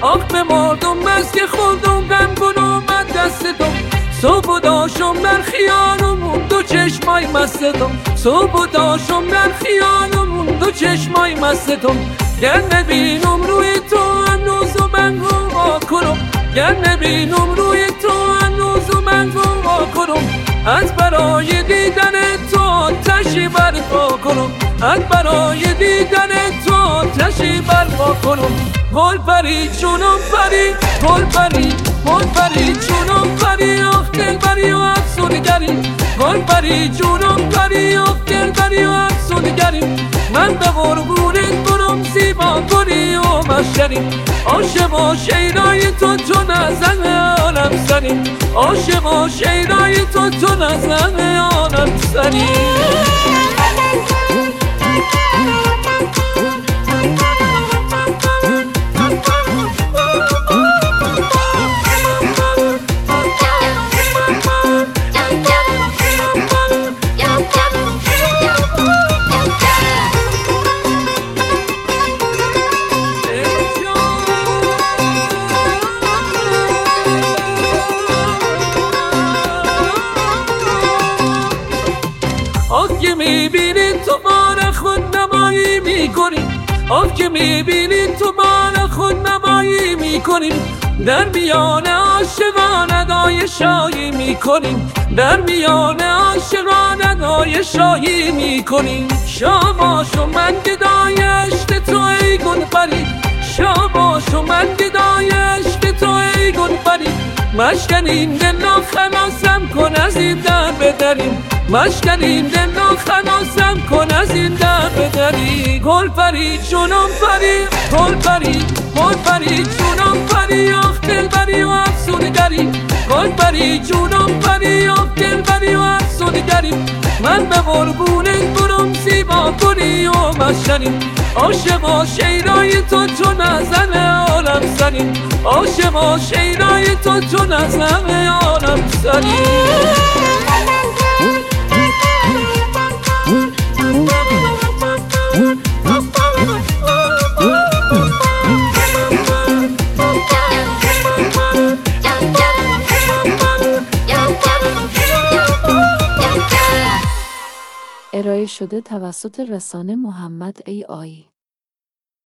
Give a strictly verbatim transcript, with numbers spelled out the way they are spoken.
آخ به مردم بس که خوردم غم کن اومد دستم صبح و داشم در خیالمون دو چشمای مستم صبح و داشم در خیالمون دو چشمای مستم گر نبینم روی تو هنوز و من هوا کنم گر نبینم روی تو هنوز و من هوا کنم از برای دیدن تو تشی برپا کنم از برای دیدن تو تشی برپا کنم گل پری چونم پری گل پری گل پری چونم پری آخ دل بری و افسونگری گل پری چونم پری آخ دل بری و افسونگری من به قربونت برم زیبا کنی و مشتری عاشق و شیرای تو تو نزن عالم سری عاشق و شیرای تو تو نزن عالم سری آخ که میبینی تو بار خود نمایی میکنی آخ که میبینی تو بار خود نمایی میکنیم در میان عاشقان ادای شایی میکنیم در میان عاشقان ادای شایی میکنیم شاباش و من گدای عشق تو ای گل پری شاباش و من گدای عشق تو ای گل پری مشکنیم دل و خلاصم کن از این در بدریم مشکنیم دل و خلاصم کن از این در بدری گل پری چونم پری گل پری گل پری چونم پری آخ دل بری و افسونگری گل پری چونم پری آخ دل بری و افسونگری من به قربونت برم زیبا کنی و مشکنی عاشق و شیرای تو تو نزن عالم سری عاشق و شیرای تو تو نزن عالم سری ارائه شده توسط رسانه محمد ای آی